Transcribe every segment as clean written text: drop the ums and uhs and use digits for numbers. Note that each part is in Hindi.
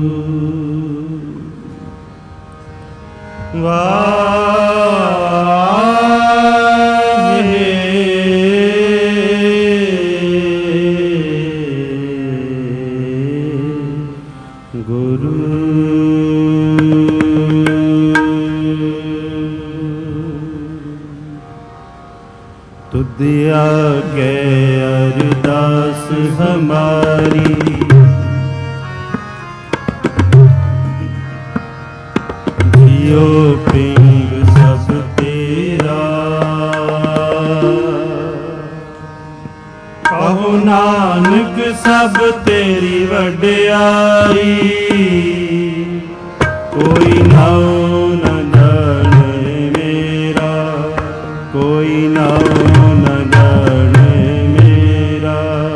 तुदिया के अरदास हमारी जियो पिंग सब तेरा, कहो नानक सब तेरी वड्याई, कोई नाओ न जाने मेरा, कोई नाओ न जाने मेरा।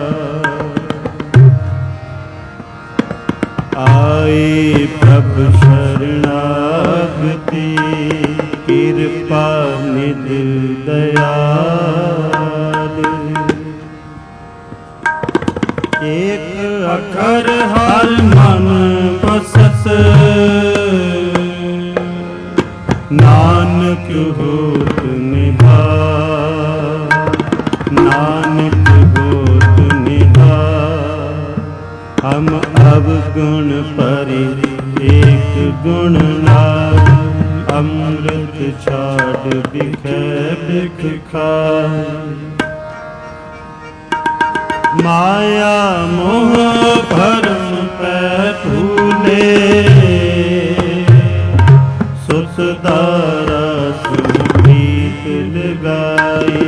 आए प्रभु शरणागति, कृपा निधि दयाल, एक अखर हर मन बसत, नानक होत निधान, नानक होत निधान। हम अवगुण परि एक गुण नाम, अमृत छाड़ बिखै बिख खाए। माया मोह भरम पै फूले, सुत दारा सुप्रीत लगाई।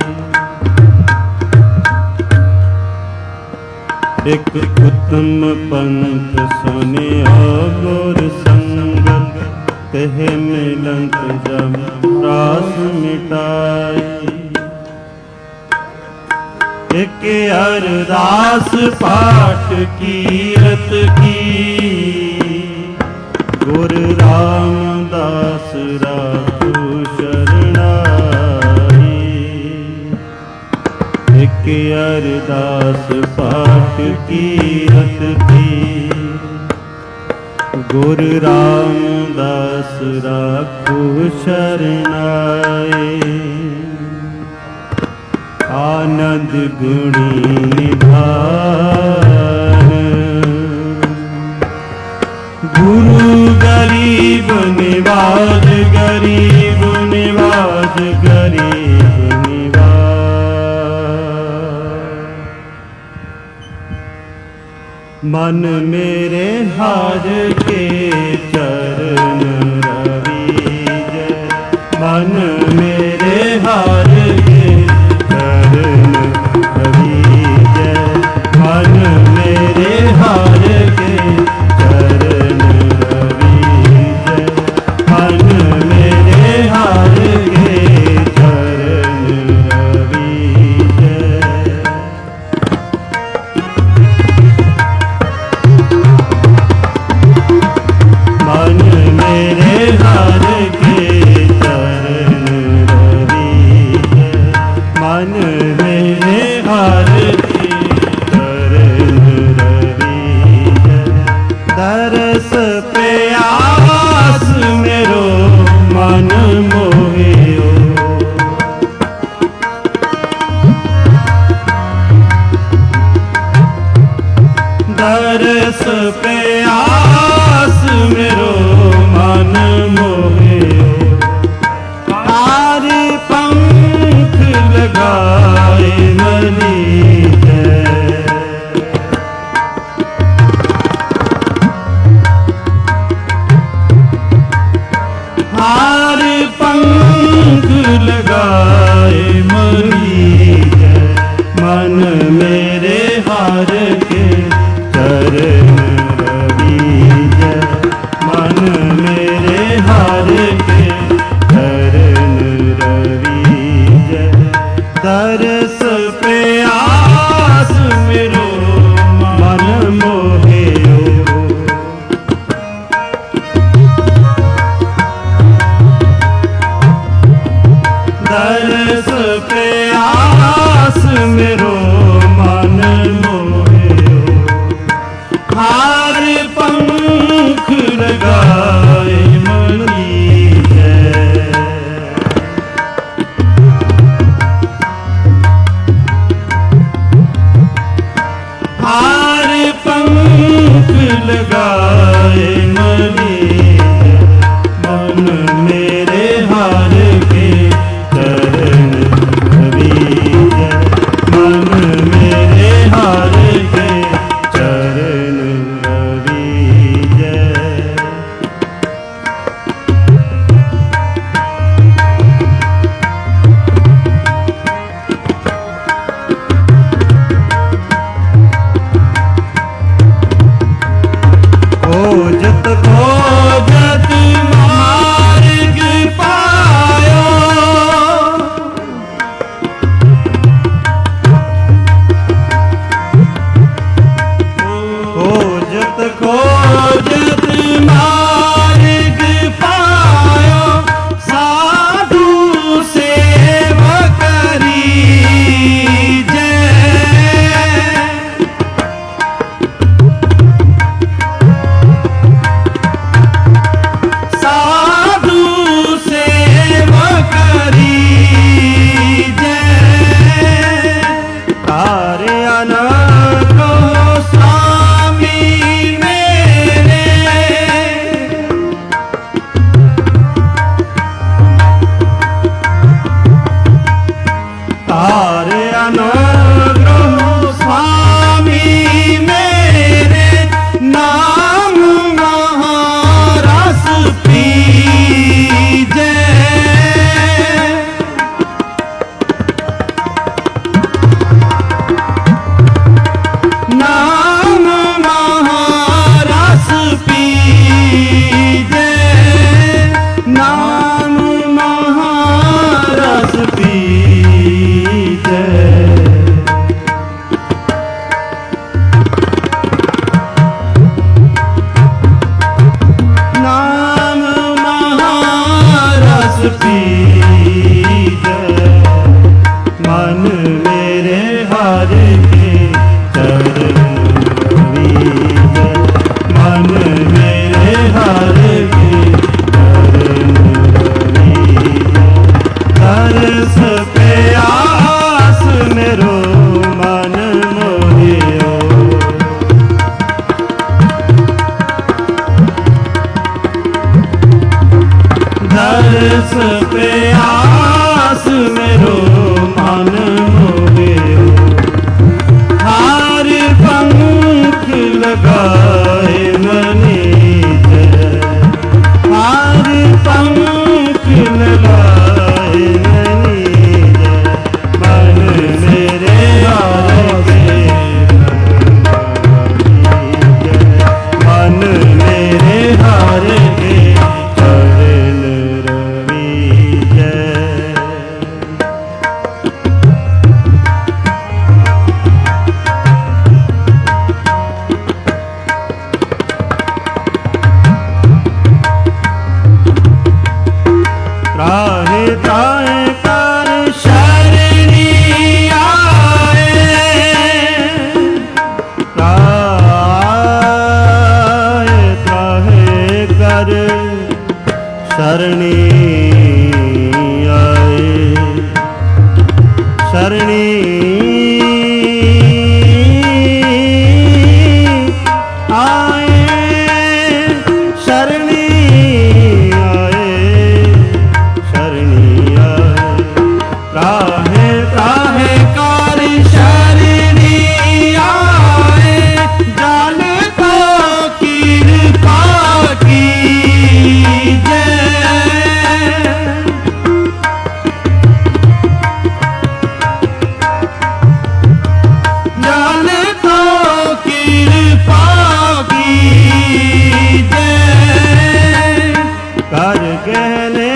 एक उत्तम पंथ सुनिया गुर संगत, तेह मिलंत जम रास मिटाई। एक अरदास पाठ कीरत की, गुरु रामदास राखू शरणाई। एक अरदास पाठ कीरत की, गुरु रामदास राखू शरणाई। आनंद गुणी निधान, गुरु गरीब निवाज, गरीब निवाज, गरीब निवाज। मन मेरे हार के चरण रविज, मन मेरे हार के चरण रविज, मन मेरे हार के चरण रविज, मन मेरे हार के चरण रविज। मन मेरे हार के चरण रविज, मन मेरे हार के चरण रविज। दरस पे आस मेरो मन मोहियो, दरस पे आस मेरो मन मोहियो। तारे पंख लगाए मनी है, खोजत खोजत मार्ग पायो, खोजत खोजत मार्ग पायो, साधु सेवा करी दर्श पे आस मेरो मन मोहियो, हार पंख लगाए मनीज, हार पंख लगाए मनीज, मन मेरे हार के मन मेरे हार के त्राहे त्राहे कर शरणी आए, त्राहे त्राहे कर शरणी आए, शरणी आए, शरणी त्राहे त्राहे कर शरणी आए, जान तो कृपा कीजे, जान तो कृपा कीजे, कर गहने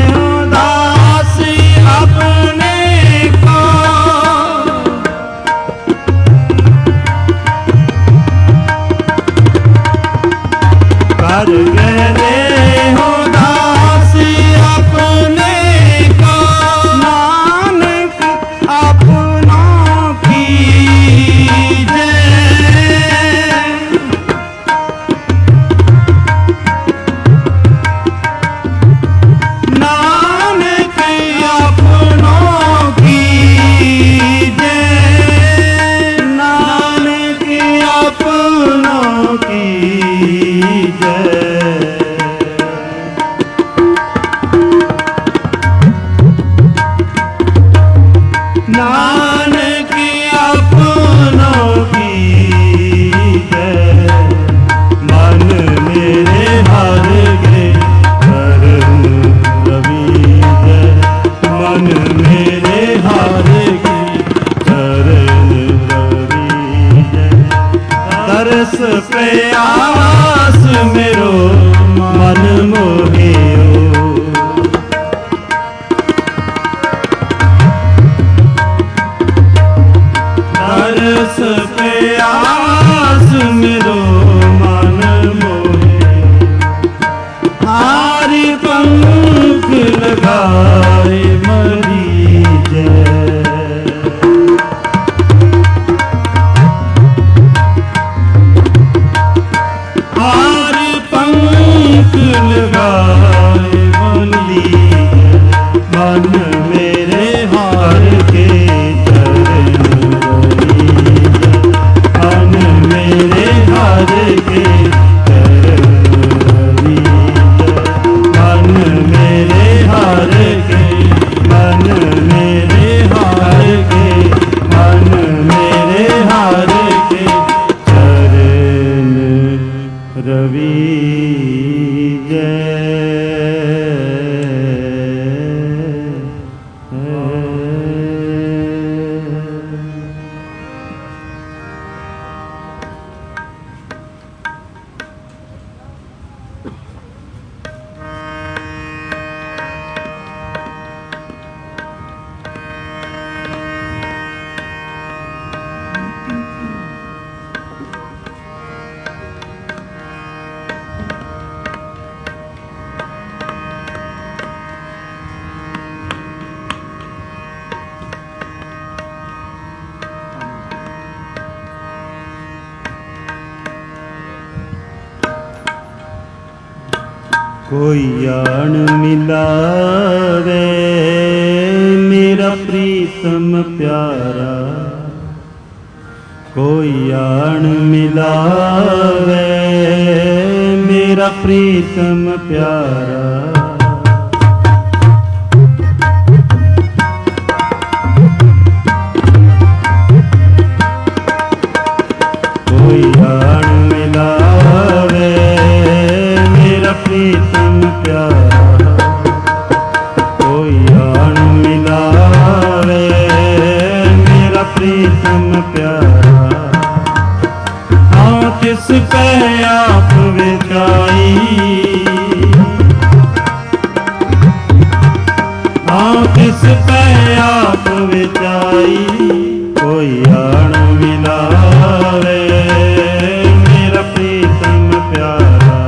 कर गहने हो दास अपने को, नानक अपनों की जय, नानक अपनों की जय, नानक अपनों की नानक अपनों की जय, मन मेरे हार गे करन रवि जय, मन मेरे हार गे करन रवि जय, तरस पे आस कोई आन मिलावे मेरा प्रीतम प्यारा, कोई आन मिलावे मेरा प्रीतम प्यारा। कोई आन मिलावे मेरा प्रीतम प्यारा, कोई आन मिलावे मेरा प्रीतम प्यारा। हाँ तिस पे आप विचाई, हाँ तिस पे आप विचाई। कोई आन मिलावे मेरा प्रीतम प्यारा,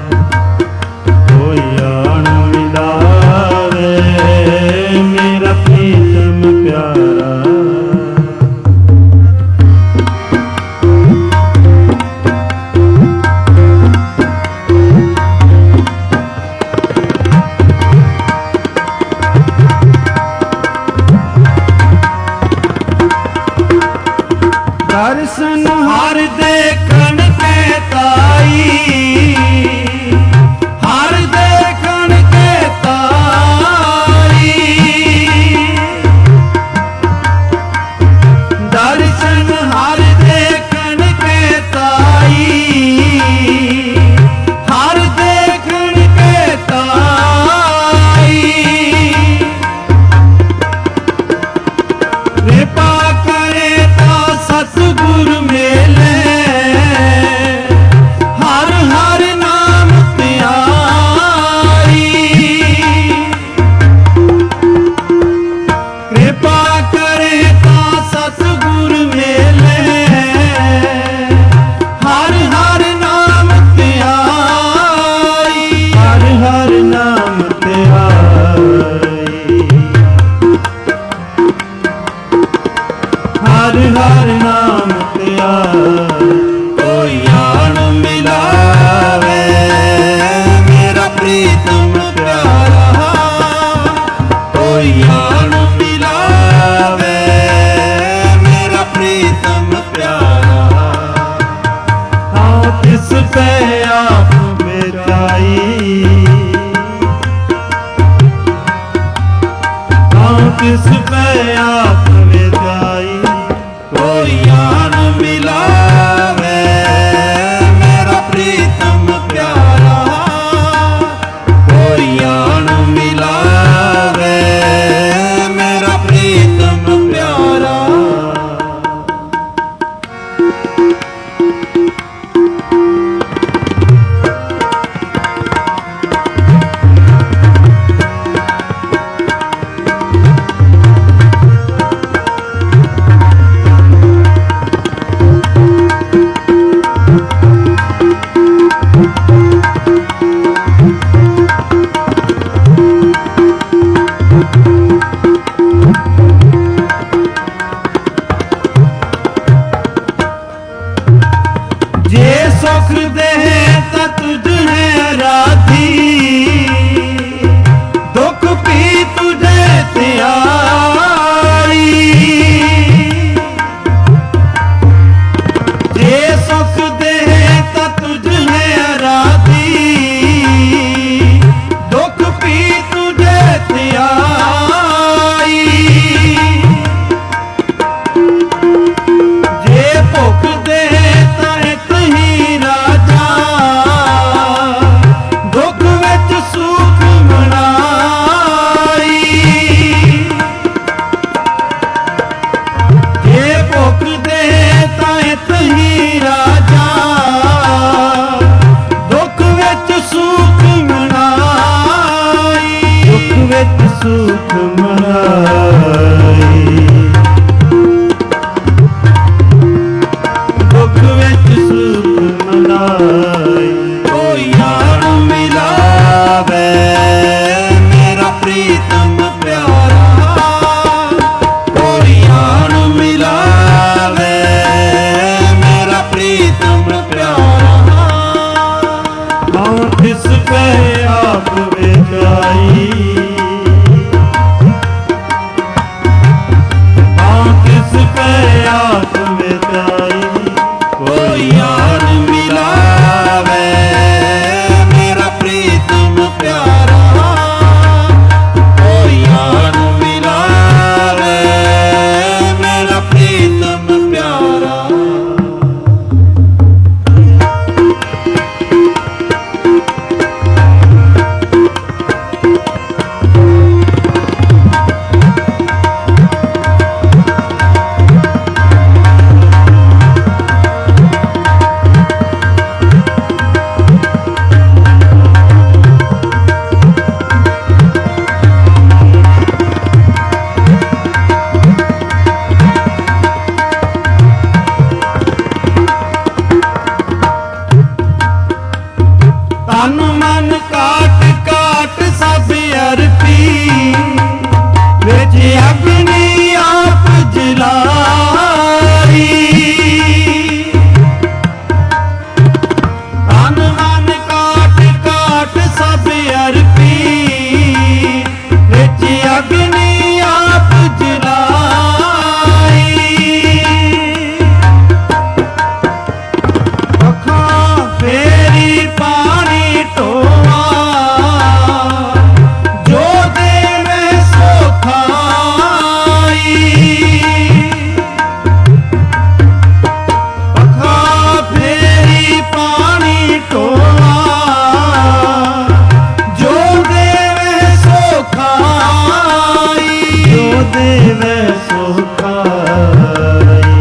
कोई आन मिलावे मेरा प्रीतम प्यारा। दर्शन हर देखन के ताई, हर देखन के ताई। दर्शन हर देखन के ताई, हर देखन के ताई। कृपा करे ता सतगुर मेले, हर हर नाम त्याई। कृपा करे ता सतगुर मेले, हर हर नाम त्याई। हर हर नाम त्याई, हर हर नाम त्याई। कोई आन मिलावे मेरा प्रीतम प्यारा, कोई आन मिलावे मेरा प्रीतम प्यारा। हाँ तिस पे आप बिताई, हाँ तिस पे आप बिताई। कोई आन मिलावे मेरा प्रीतम प्यारा, कोई आन मिलावे मेरा प्रीतम प्यारा। जे सुख दे ता तुझ है राधी, दुख भी तुझे त्यारी। जे सुख दे ता तुझ है राधी, दुख भी तुझे त्यारी। जे भुख दे ता एक ही राजा, किस पे आप बेचाई, हाँ किस पे आप बेचाई। कोई यार मिलावे मेरा प्रीतम प्यारा, कोई यार मिलावे मेरा प्रीतम प्यारा। तन मन काट काट सब अर्पी, विच अग्नि आप जलाई। तन मन काट काट सब अर्पी, विच अग्नि आप जलाई। अखां फेरी पानी ढोआ, जो देवे सो खाई। अखां फेरी पानी ढोआ, जो देवे सो खाई। जो देवे सो खाई,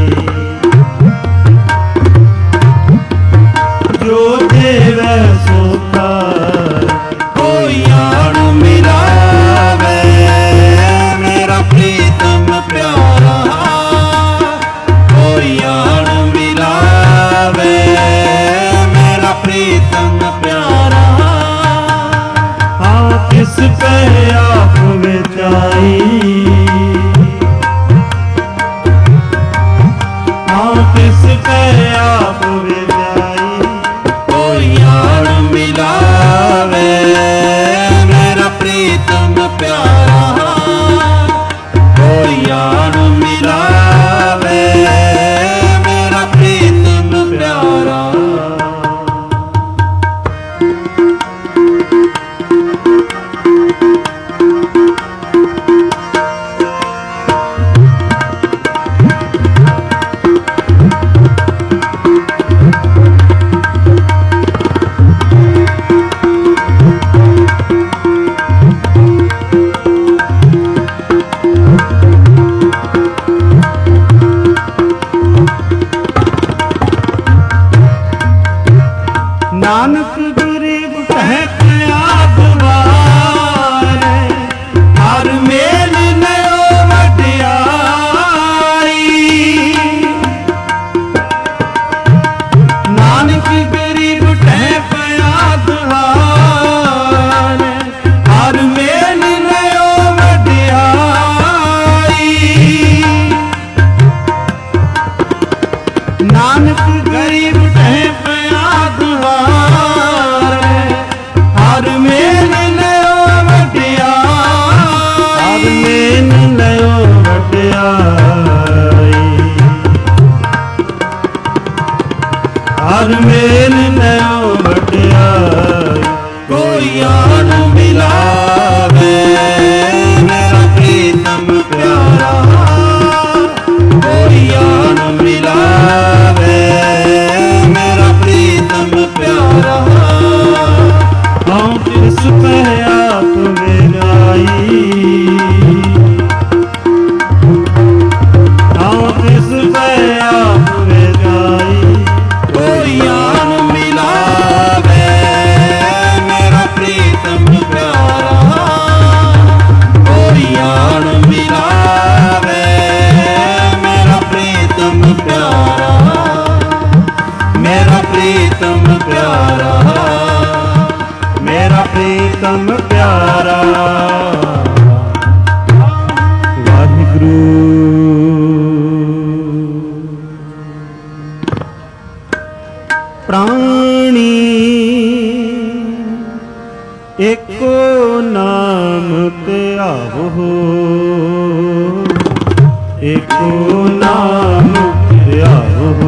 जो देवे सो खाई। कोई यार मिलावे मेरा प्रीतम प्यारा, कोई यार मिलावे मेरा प्रीतम प्यारा। हाँ किस पे आप बेचाई, हाँ किस पे आप बेचाई। कोई यार मिलावे मेरा प्रीतम प्यारा, कोई यार मिलावे मेरा प्रीतम प्यारा। नानक गरीब कह कया द्वारे, हर मेल नयो वड्याई। नानक गरीब कह कया द्वारे, हर मेल नयो वड्याई। नानक गरीब कह कया द्वारे, हर मेल नयो वड्याई। हर मेल नयो वड्याई, हर मेल नयो वड्याई। कोई यार मिलावे मेरा प्रीतम प्यारा, कोई यार मिलावे मेरा प्रीतम प्यारा। हाँ किस पे आप बेचाई, हाँ किस पे आप बेचाई। कोई यार मिलावे मेरा प्रीतम प्यारा, कोई यार मिलावे मेरा प्रीतम प्यारा, मेरा प्रीतम प्यारा, मेरा प्रीतम प्यारा। वाहिगुरु प्राणी एको नाम त्यावो, एको नाम त्यावो,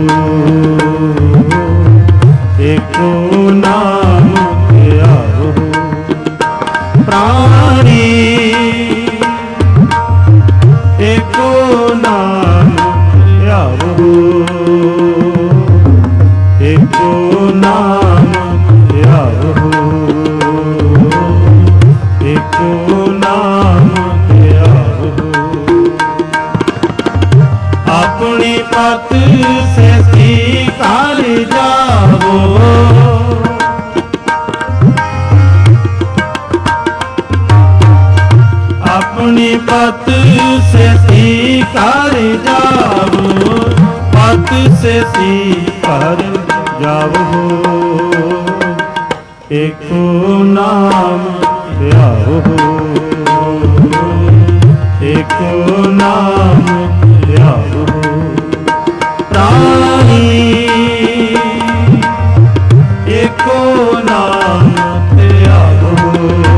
एको नाम त्यावो। प्राणी एको नाम त्यावो, एको नाम त्यावो, एको नाम त्यावो। अपनी पत से स्वीकार जावो, अपनी पत से स्वीकार जावो, पत से स्वीकार जावो। एको नाम त्यावो, एको नाम त्यावो। प्राणी एको नाम त्यावो,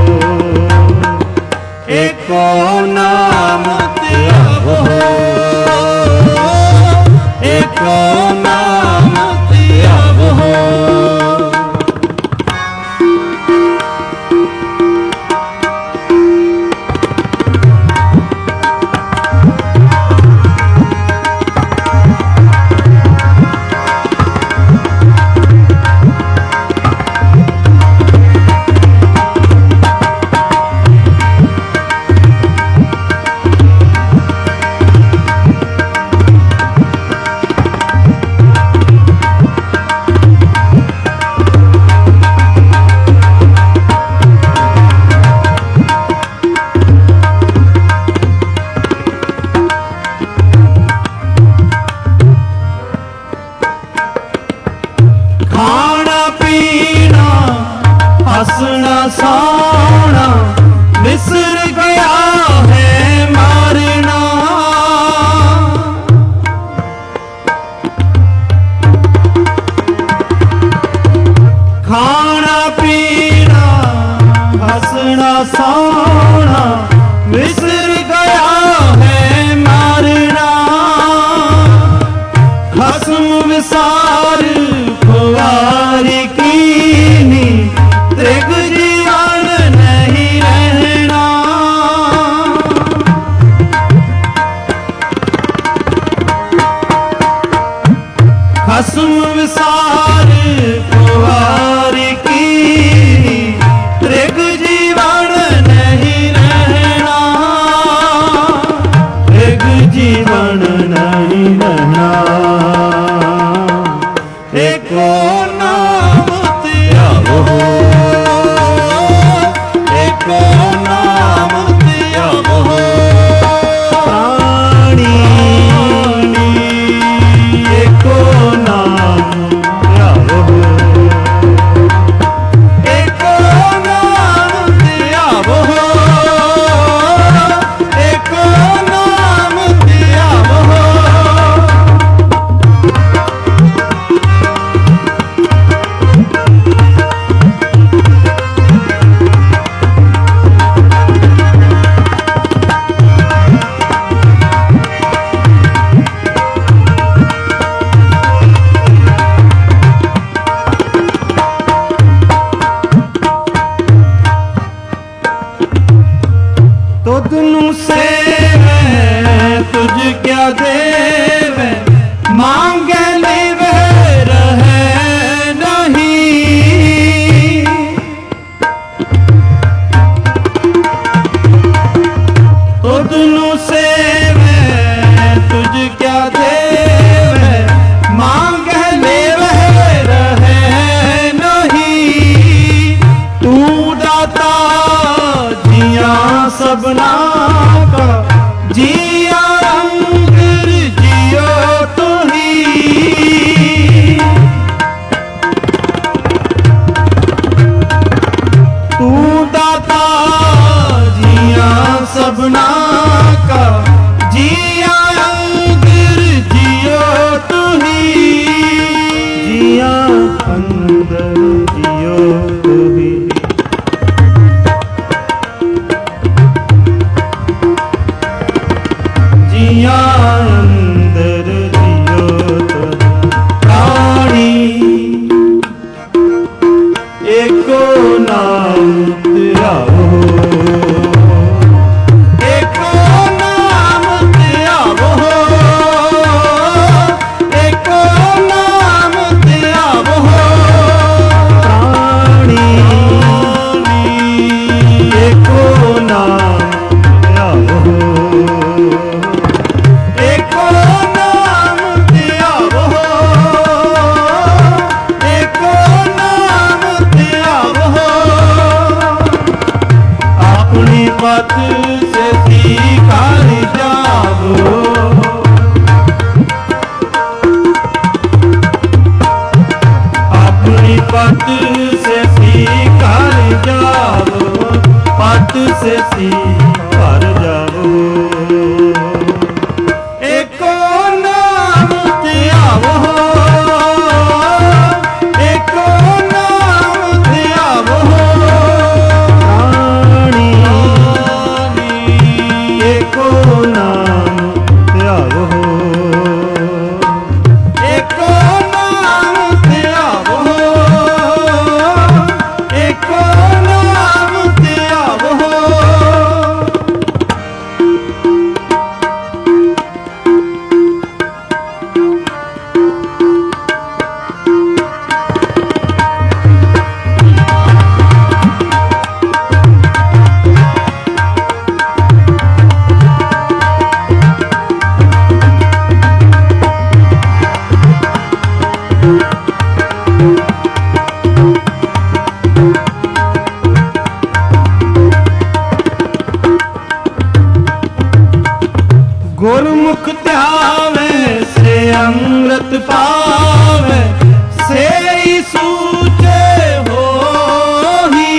एको नाम त्यावो, एको नाम त्यावो। हंसना सोना बिसर गया है मारना, खाना पीना हंसना सोना बिसर गया है मारना। खस्म विसार खुआरी कीनी, त्रिग जीवन नहीं रहना। खस्म विसार खुआरी की, त्रिग जीवन नहीं रहना। नाम त्यावो, एको नाम त्यावो, एको नाम त्यावो। प्राणी एको नाम त्यावो, एको नाम त्यावो, एको नाम त्यावो। अपनी पत से सीकार जावो, अपनी पत से सीकार जावो, पत से सीकार जावो। एको नाम त्यावो, एको नाम त्यावो। प्राणी एको नाम त्यावो, एको नाम त्यावो, एको नाम त्यावो। गुरमुख ध्यावे से अमृत पावे, से ही सूचे होही।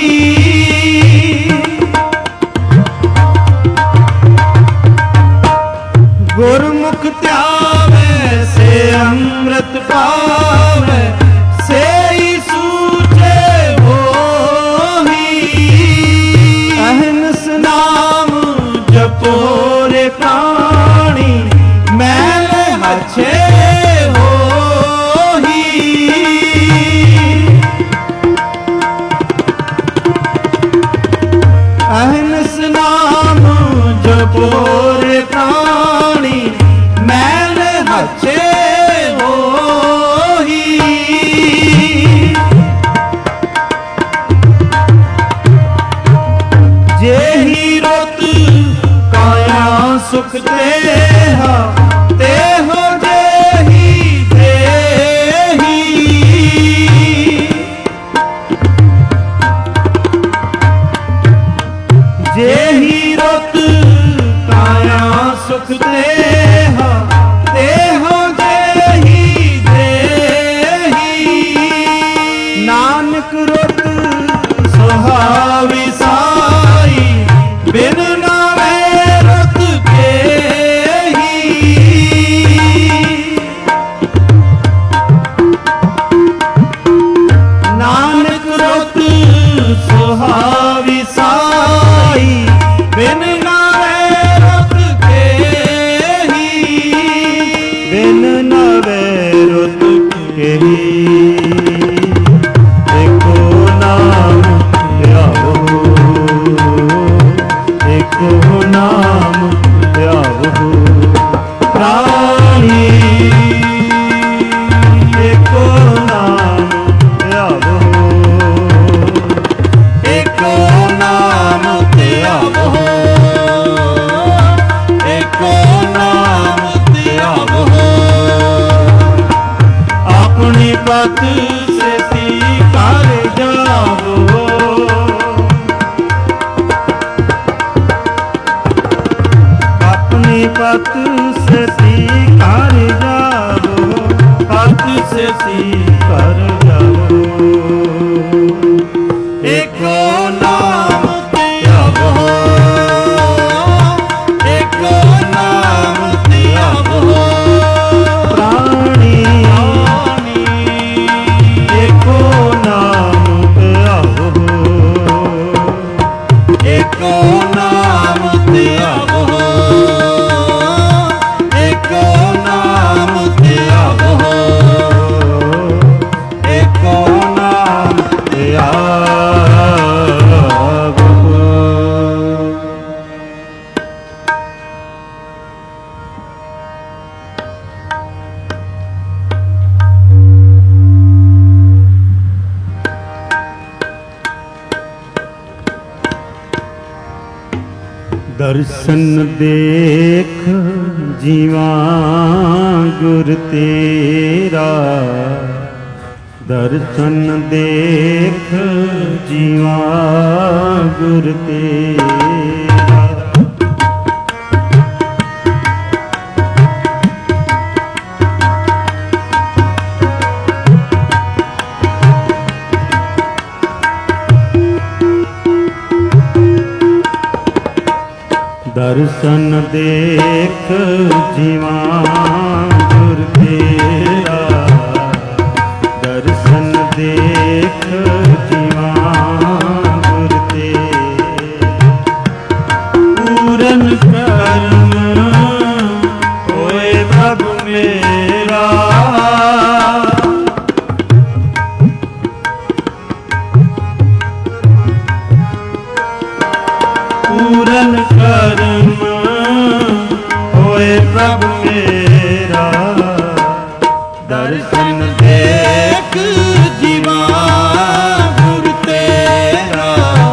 गुरमुख ध्यावे से अमृत पावे, से ही सूचे होही। अहनस नाम जपो रे प्राणी, मैल हछे होही। अहनस नाम जपो रे प्राणी, मैल हछे होही। जेहि रोत काया सुख देहा, तेहो जेहि देही। जेहि रोत काया सुख देहा, तेहो जेहि देही। नानक रोत सुहावी साई, बिन नावे रत केही। नानक रोत सुहावी साई, बिन नावे रत केही। बिन नावे रत केही। एको नाम त्यावो, एको नाम त्यावो। प्राणी एको नाम त्यावो, एको नाम त्यावो, एको नाम त्यावो। अपनी पत से सीकार जावो, अपनी पत से सीकार जावो, पत से सीकार जावो। एको नाम त्यावो, एको नाम त्यावो। प्राणी एको नाम त्यावो, एको नाम त्यावो, एको नाम त्यावो, एको नाम त्यावो। दर्शन देख जीवा गुर तेरा, दर्शन देख जीवा गुर तेरा। दर्शन देख जीवा गुर तेरा, दर्शन देख जीवा गुर तेरा। पूरन कर्म होए प्रभु मेरा, पूरन कर्म होए प्रभु मेरा। दर्शन देख जीवा गुर तेरा,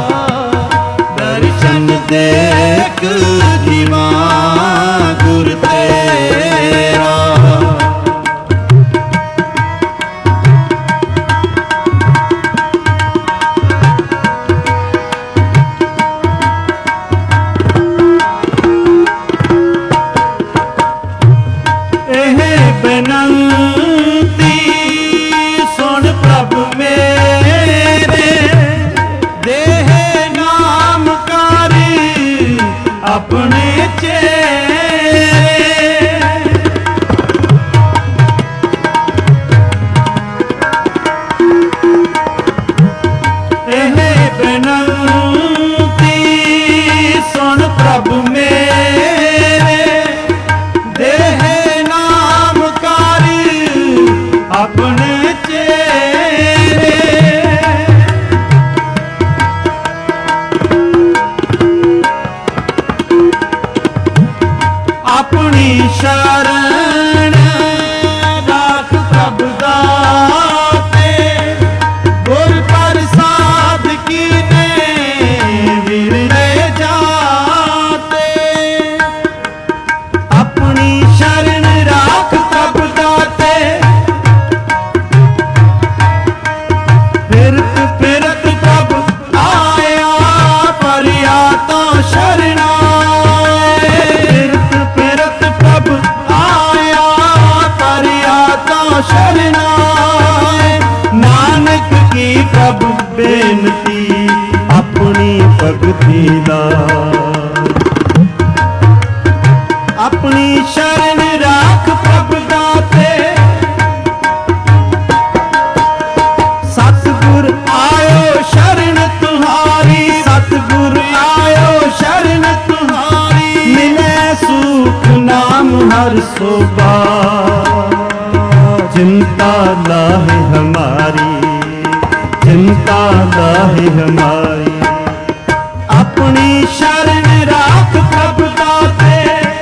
दर्शन देख जीवा गुर तेरा। बेनंती सुन प्रभु मेरे, देह नामकारी अपने चेरे। एह बेनंती सुन प्रभु मेरे, देह अपने चेरे। अपनी शरण राख प्रभु दाते, गुर प्रसाद कीने विरले जाते। अपनी शरण राख प्रभु दाते, फिरत फिरत प्रभु आया परिया तो शरणाए। फिरत फिरत प्रभु आया परिया तो शरणाए। नानक की प्रभु बेनती अपनी भगति ला, अपनी शरण राख प्रभु दाते। सतगुर आयो शरण तुम्हारी, सतगुर आयो शरण तुम्हारी। मिले सुख नाम हर सोबा, चिंता लाहे हमारी, चिंता लाहे हमारी। अपनी शरण राख प्रभु दाते,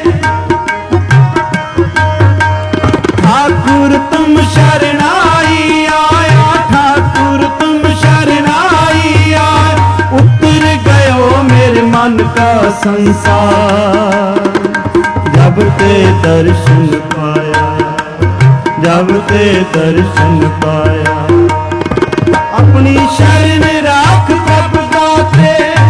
ठाकुर तुम शरणाई आया, ठाकुर तुम शरणाई आया। उतर गयो मेरे मन का संसार, जब ते दर्शन पाया, जब ते दर्शन पाया। अपनी शरण राख प्रभु दाते,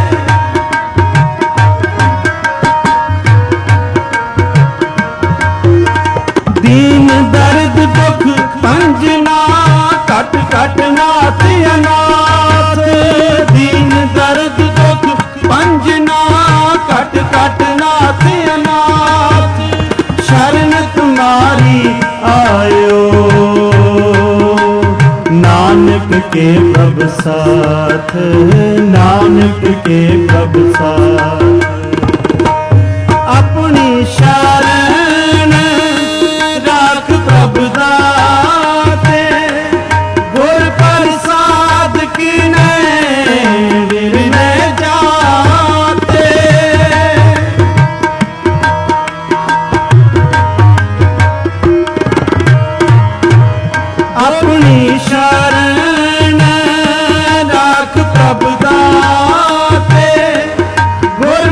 दीन दर्द दुख पंजना कट कट नाथ अनाथ। दीन दर्द दुख पंजना कट कट नाथ अनाथ। शरण तुम्हारी आयो नानक के प्रभु साथ, नानक के प्रभु साथ। अपनी शरण राख प्रभु दाते, गुर प्रसाद कीने विरले जाते। अपनी शरण राख प्रभु दाते, गुर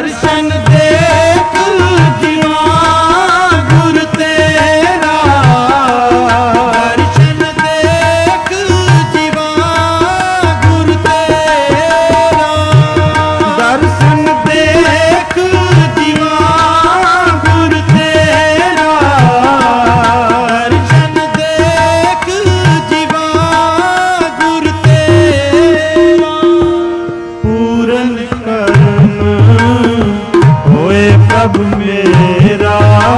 ਦਰਸ਼ਨ ਦੇਖ ਜੀਵਾ ਗੁਰ ਤੇਰਾ, ਦਰਸ਼ਨ ਦੇਖ ਜੀਵਾ ਗੁਰ ਤੇਰਾ, ਦਰਸ਼ਨ ਦੇਖ ਜੀਵਾ ਗੁਰ ਤੇਰਾ, ਦਰਸ਼ਨ ਦੇਖ ਜੀਵਾ ਗੁਰ ਤੇਰਾ। ਪੂਰਨ ਕਰਮ ਹੋਏ ਪ੍ਰਭ ਮੇਰਾ,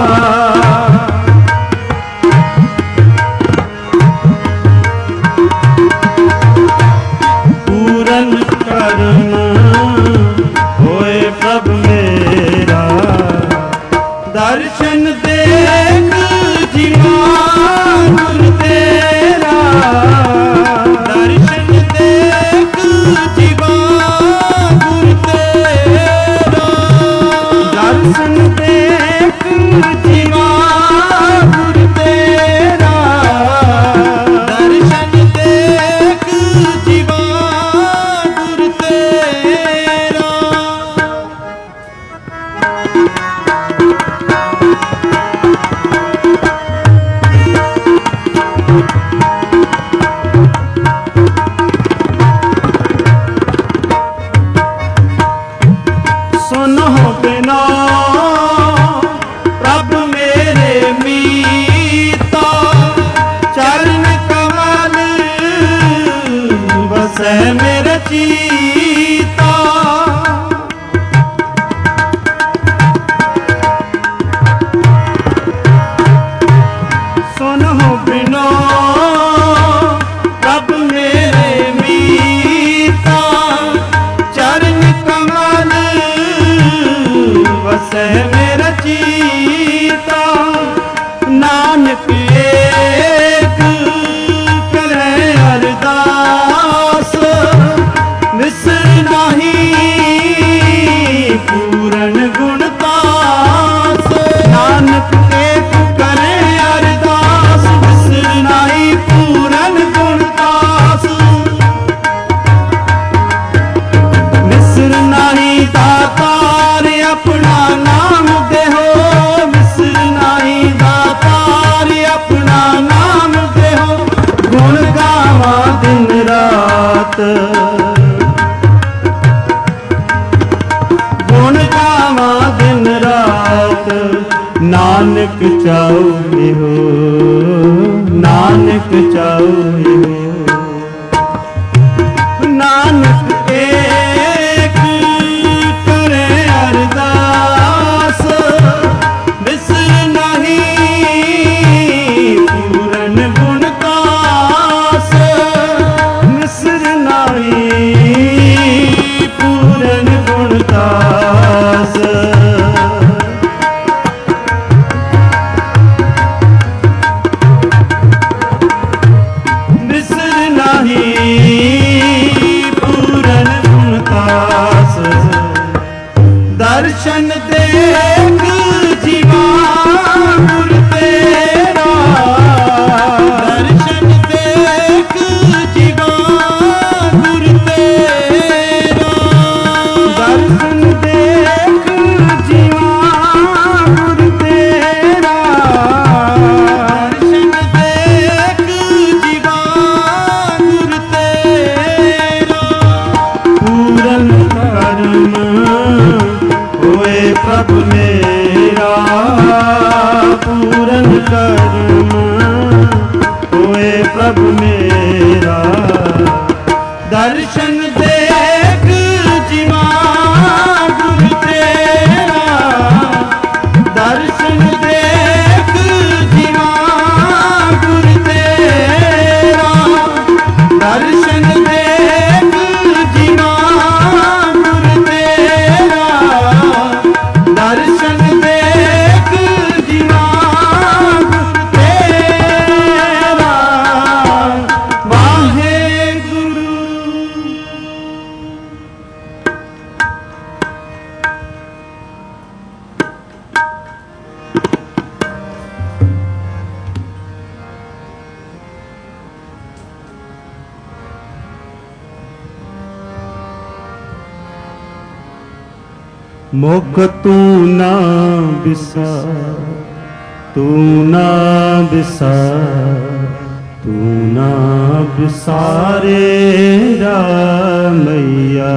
ਪੂਰਨ ਕਰਮ ਹੋਏ ਪ੍ਰਭ ਮੇਰਾ, ਦਰਸ਼ਨ ਦੇਖ ਜੀਵਾ ਗੁਰ ਤੇਰਾ, ਦਰਸ਼ਨ ਦੇਖ ਜੀਵਾ ਗੁਰ ਤੇਰਾ, ਦਰਸ਼ਨ ਦੇਖ ਜੀਵਾ ਗੁਰ ਤੇਰਾ, ਦਰਸ਼ਨ ਦੇਖ ਜੀਵਾ ਗੁਰ ਤੇਰਾ। ਸੁਨੋ ਬਿਨਾ ਪ੍ਰਭ ਮੇਰੇ ਮੀਤਾ, ਚਰਨ ਕਮਲ ਵਸੈ ਮੇਰਾ ਚੀਤਾ। ਸੁਨੋ ਬਿਨਾ ਪ੍ਰਭ ਮੇਰੇ ਮੀਤਾ, ਚਰਨ ਕਮਲ ਵਸੈ ਮੇਰਾ ਚੀਤਾ। ਨਾਨਕ ਏਕ ਕਰੈ ਅਰਦਾਸ, ਵਿਸਰ ਨਾਹੀ ਪੂਰਨ ਗੁਣ ਤਾਸ। ਨਾਨਕ ਏਕ ਕਰੈ ਅਰਦਾਸ, ਵਿਸਰ ਨਾਹੀ ਪੂਰਨ ਗੁਣ ਤਾਸ। ਵਿਸਰ ਨਾਹੀ ਦਾਤਾਰ ਆਪਣਾ ਨਾਮ ਦੇਹੋ, ਵਿਸਰ ਨਾਹੀ ਦਾਤਾਰ ਆਪਣਾ ਨਾਮ ਦੇਹੋ। ਗੁਣ ਗਾਵਾਂ ਦਿਨ ਰਾਤ, ਗੁਣ ਗਾਵਾਂ ਦਿਨ ਰਾਤ। ਨਾਨਕ ਚਾਉ ਇਹੋ, ਨਾਨਕ ਚਾਉ ਇਹੋ। ਨਾਨਕ ਏਕ ਕਰੇ ਅਰਦਾਸ, ਵਿਸਰ ਨਾਹੀ ਪੂਰਨ ਗੁਣ ਤਾਸ। ਵਿਸਰ ਨਾਹੀ ਪੂਰਨ ਗੁਣ ਤਾਸ। ਵਿਸਰ ਨਾਹੀ ਪੂਰਨ ਗੁਣ ਤਾਸ। ਦਰਸ਼ਨ ਦੇਖ ਜੀਵਾ ਗੁਰ ਤੇਰਾ, ਦਰਸ਼ਨ ਦੇਖ ਜੀਵਾ ਗੁਰ ਤੇਰਾ, ਦਰਸ਼ਨ ਦੇਖ ਜੀਵਾ ਗੁਰ ਤੇਰਾ, ਦਰਸ਼ਨ ਦੇਖ ਜੀਵਾ ਗੁਰ ਤੇਰਾ। ਪੂਰਨ ਕਰਮ ਹੋਏ ਪ੍ਰਭ ਮੇਰਾ, ਪੂਰਨ ਕਰਮ ਹੋਏ ਪ੍ਰਭ ਮੇਰਾ। ਦਰਸ਼ਨ ਦੇਖ ਜੀਵਾ ਗੁਰ ਤੇਰਾ, ਦਰਸ਼ਨ ਦੇਖ ਜੀਵਾ ਗੁਰ ਤੇਰਾ, ਦਰਸ਼ਨ ਦੇਖ ਜੀਵਾ ਗੁਰ ਤੇਰਾ, ਦਰਸ਼ਨ मुख तू ना बिसार, तू ना बिसार, तू ना बिसारे रामैया।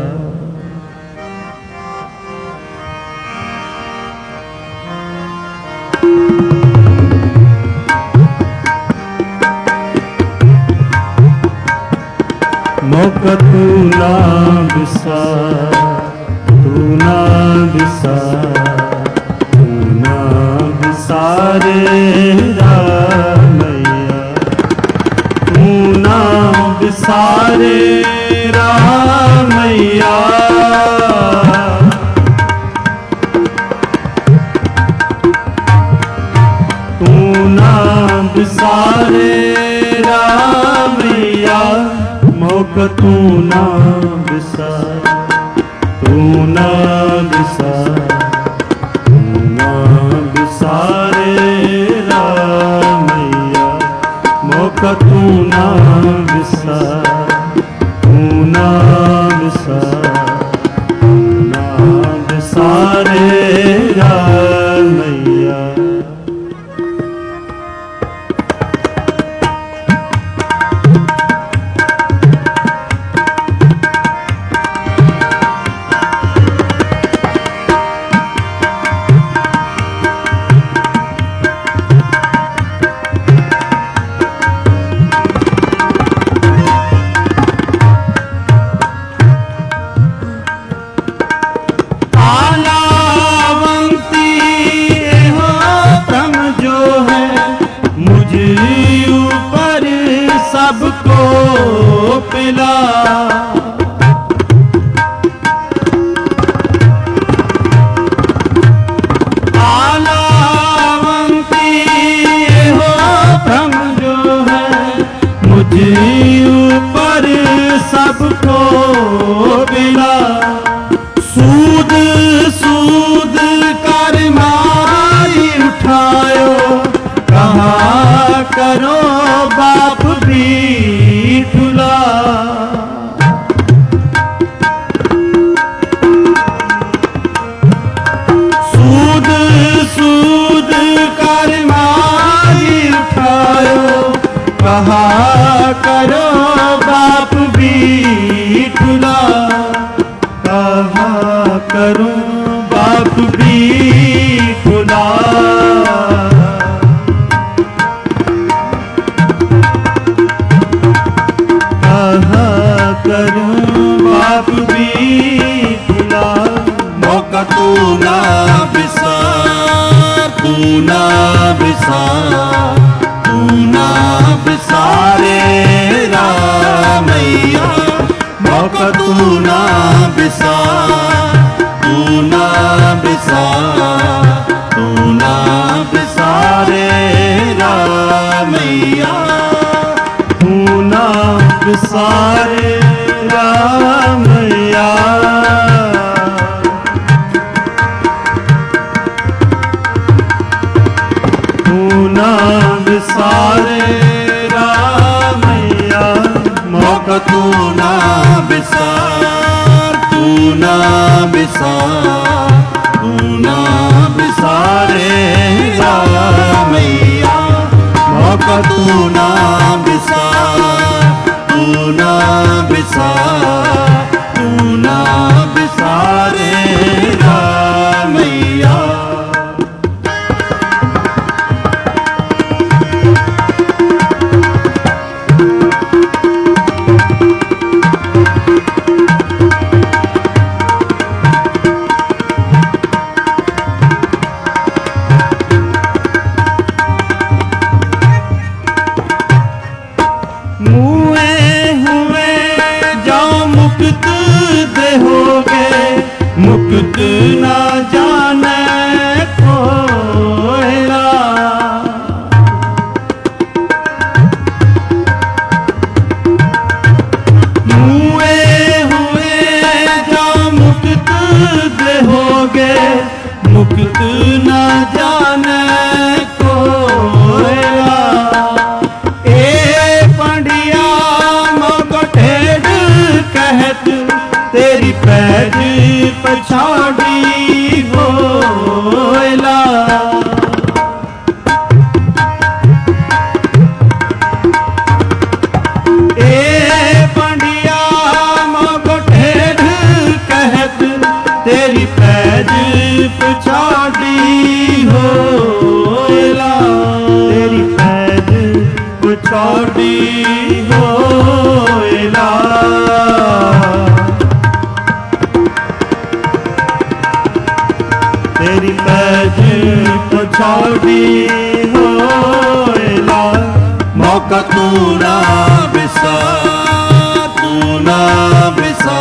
मुख तू ना बिसार, तू ना बिसार, तू ना बिसारे रामैया। तू ना बिसारे रामैया। तू ना बिसारे रामैया। मुख तू ना बिसार, तू ना बिसार, तू ना बिसारे रामैया। मुख तू ना बिसार, तू ना बिसार, तू ना बिसारे रामैया। सबको पिला आलावंती हो भ्रम जो है मुझे ऊपर सबको पिला। सूद सूद कर मारी उठायो कहा करो बाप भी ठुला। सूद सूद कर मारी उठायो कहा करो बाप भी ठुला। कहा करो बाप भी ठुला। करूं बाप भी भुला। मौका तू ना बिसार, तू ना बिसार, तू ना बिसारे रामैया। मौका तू ना बिसार, तू ना बिसार, तू ना बिसारे रामैया। तू ना बिसारे रामैया। तू ना बिसारे रामैया। मौका तू ना बिसार, तू ना बिसार, तू ना बिसारे रामैया। मौका तू ना बिसार, तू ना बिसार, तू ना बिसारे रामैया। मुक्त ना जाने कोयला। मुए हुए जो मुक्त देहोगे मुक्त ना जाने कोयला। ए पंडिया मोको ढेर कहत तेरी पैज पछाड़ी होएला। तेरी पैज पछाड़ी होएला, तेरी पैज पछाड़ी होएला। तेरी पैज पछाड़ी होएला। मौका तू ना बिसा, तू ना बिसा,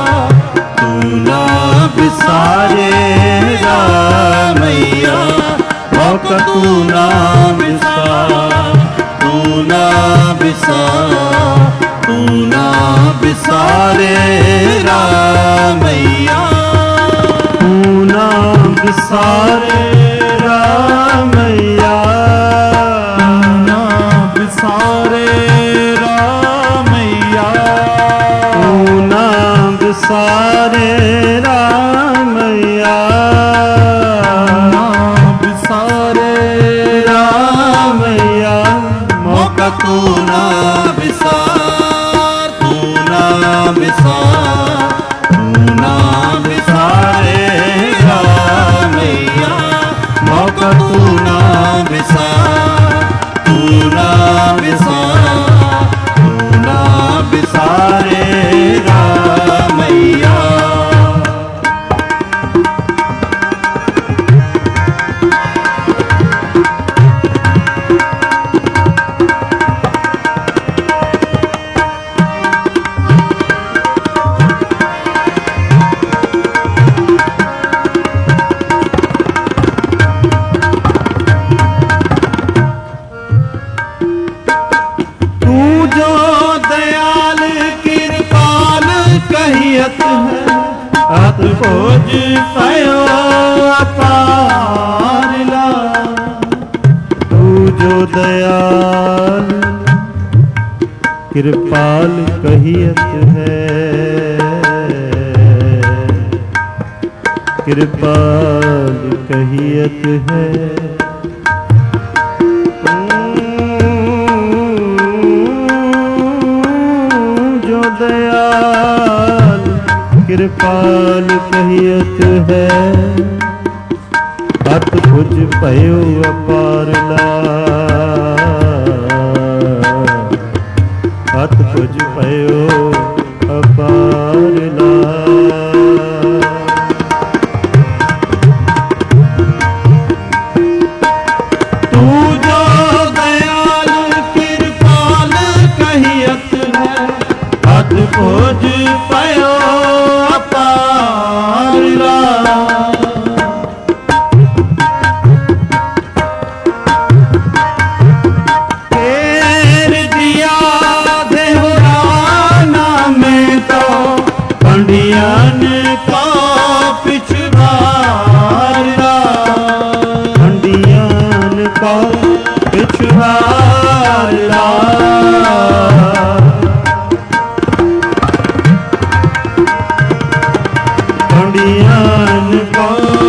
बिसारे रामैया। मौका तू ना बिसा, तू ना बिसा, तू ना बिसारे रामैया। तू ना बिसारे रामैया, ना बिसारे रामैया। तू ना बिसारे रामैया, ना बिसारे रामैया। मौका तू ना बिसार, तू ना बिसार, तू ना बिसारे रामैया। मौका तू ना बिसार, तू ना बिसार, तू ना बिसारे रामैया। अत खोज पयो अपारला। तू जो दयाल कृपाल कहियत है, कृपाल कहियत है। जो दयाल कृपाल कहियत है। अत कुछ पयो अपारला, अत कुछ पयो अपारला। तू जो दयाल कृपाल कहियत है। अत कुछ पयो अपारला। फेर दिया देवराना में तो पंडियन का पिछवाड़ा, पंडियन का पिछवाड़ा। पंडियन को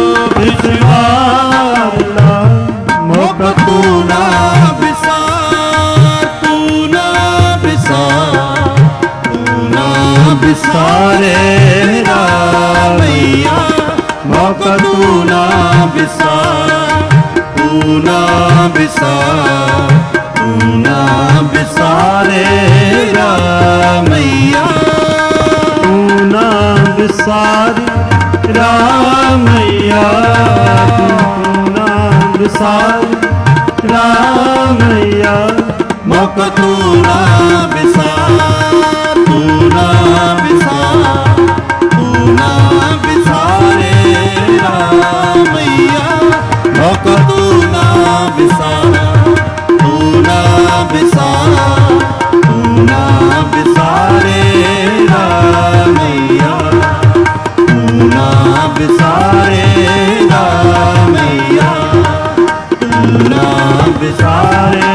पिछवाड़ा। मौका तू ना बिसा, तू ना बिसा, तू ना बिसारे रामैया। मौका तू ना बिसा, तू ना बिसा, तू ना बिसारे रामैया। तू ना बिसारे रामैया, तू ना बिसारे रामैया। मौका तू ना बिसा, तू ना बिसा, तू ना बिसारे रामैया। मौका तू ना बिसा, तू ना बिसा, तू ना बिसारे रामैया। तू ना बिसारे रामैया, तू ना बिसारे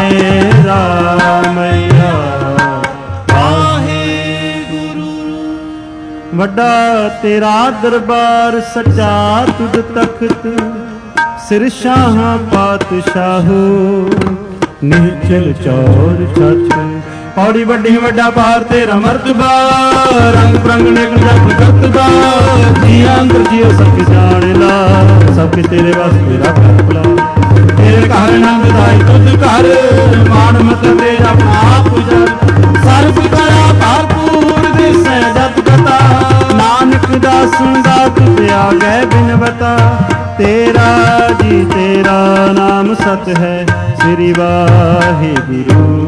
रामैया। वाहे गुरु। वड्डा ਵੱਡਾ ਤੇਰਾ ਦਰਬਾਰ ਸੱਚਾ ਤੁਧ ਤਖਤ ਸਿਰ ਸ਼ਾਹਾਂ ਪਾਤਸ਼ਾਹੋ ਨਿਚਲ ਚੌਰ ਛੱਤ ਪੌੜੀ ਵੱਡੀ ਵੱਡਾ ਪਾਰ ਤੇਰਾ ਮਰਤਬਾ ਰੰਗ ਪ੍ਰੰਗ ਨੇਕ ਜਪ ਕਰਤਬਾ ਜੀਆਂ ਅੰਦਰ ਜੀਓ ਸਭ ਜਾਣ ਲਾ ਸਭ ਤੇਰੇ ਵਾਸਤੇ ਰੱਖ ਭਲਾ ਤੇਰੇ ਘਰ ਨੰਦ ਦਾਈ ਤੁਧ ਘਰ ਮਾਣ ਮਤ ਤੇ ਆਪਣਾ ਆਪ ਜਰ ਸਰਬ ਕਲਾ ਭਰਪੂਰ ਦਿਸੈ ਜਤ ਕਥਾ ਨਾਨਕ ਦਾਸਨ ਦਾ ਤੁਧ ਆਗੇ ਬਿਨਵਤਾ ਤੇਰਾ ਜੀ ਤੇਰਾ ਨਾਮ ਸਤ ਹੈ ਸ੍ਰੀ ਵਾਹਿਗੁਰੂ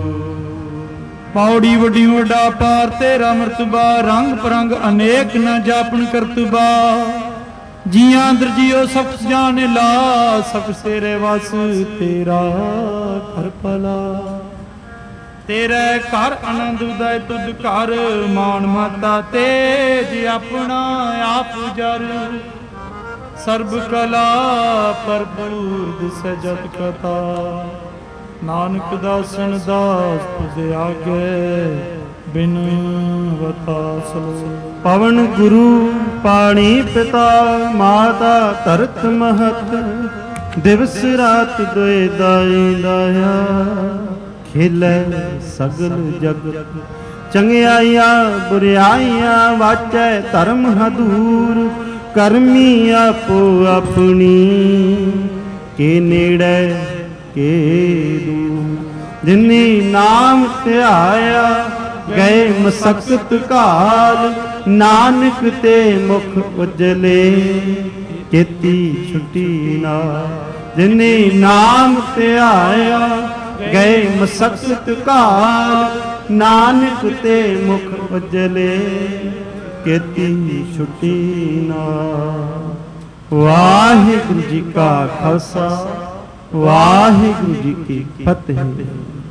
ਪੌੜੀ ਵੱਡੀ ਵੱਡਾ ਪਾਰ ਤੇਰਾ ਮਰਤਬਾ ਰੰਗ ਪਰੰਗ ਅਨੇਕ ਨ ਜਾਪਨ ਕਰਤਬਾ ਜੀਆਂ ਅੰਦਰ ਜੀਓ ਸਭ ਜਾਣੇ ਲਾ ਸਭ ਸੇਰੇ ਵਸ ਤੇਰਾ ਘਰ ਭਲਾ ਤੇਰੇ ਘਰ ਆਨੰਦ ਉਦੈ ਤੁਧ ਘਰ ਮਾਨ ਮਾਤਾ ਤੇਜ ਆਪਣਾ ਆਪ ਜਰ ਸਰਬ ਕਲਾ ਭਰਪੂਰ ਦਿਸੈ ਜਤ ਕਥਾ ਨਾਨਕ ਦਾਸਨ ਦਾਸ ਤੁਧ ਆਗੇ ਬਿਨਵਤਾ ਸਲੋ ਪਵਨ ਗੁਰੂ ਪਾਣੀ ਪਿਤਾ ਮਾਤਾ ਧਰਤ ਮਹਤ ਦਿਵਸ ਰਾਤ ਦੋਇ ਦਾਈ ਦਾਇਆ ਖੇਲੇ ਸਗਲ ਜਗਤ ਚੰਗਿਆਈਆਂ ਬੁਰਿਆਈਆਂ ਵਾਚੈ ਧਰਮ ਹਦੂਰ ਕਰਮੀ ਆਪੋ ਆਪਣੀ ਕੇ ਨੇੜੇ ਕੇ ਦੂਰ ਜਿਨੀ ਨਾਮ ਧਿਆਇਆ ਗਏ ਮਸਕਤ ਘਾਲ ਨਾਨਕ ਤੇ ਮੁਖ ਉਜਲੇ ਕੀਤੀ ਛੁੱਟੀ ਨਾ ਜਿਨੀ ਨਾਮ ਧਿਆਇਆ ਗਏ ਮਸਕਤ ਘਾਲ ਨਾਨਕ ਤੇ ਮੁਖ ਉਜਲੇ ਕੀਤੀ ਛੁੱਟੀ ਨਾ ਵਾਹਿਗੁਰੂ ਜੀ ਕਾ ਖਾਲਸਾ ਵਾਹਿਗੁਰੂ ਜੀ ਕੀ ਫਤਿਹ।